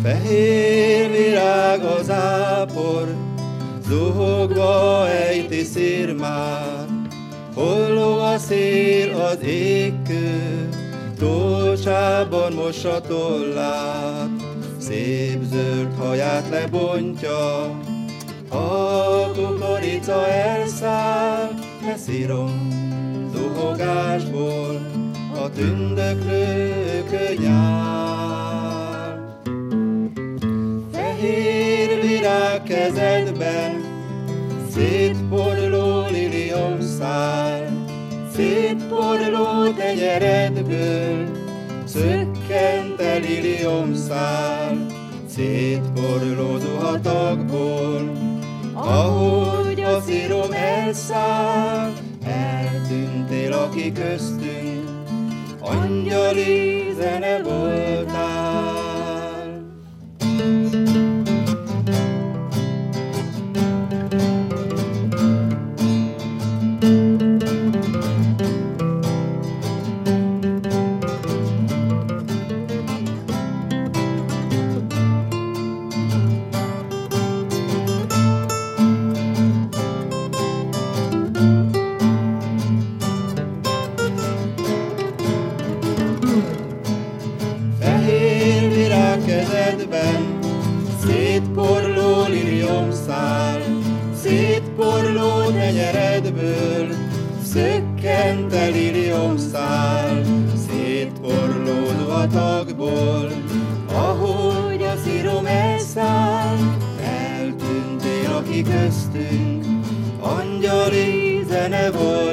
Fehér virág az ápor, zuhogva ejti szirmát. Holló a szél az égkő, tócsában mossa tollát. Szép zöld haját lebontja, a kukorica elszáll, messzirom zuhogásból a tündöklő könyál. Fehér virág kezedben, szétporló liliomszál, szétporló tenyeredből, szökkent a liliomszál, szétporló zuhatagból. Ahogy a szírom elszáll, eltűntél, aki köztünk, angyali zene voltál. Fehér virág kezedben, szétporló liliomszál, szétporló tenyeredből, szökkent a liliomszál, szétporló zuhatagból. Ahogy a szírom elszáll, eltűntél, aki köztünk, angyali zene volt.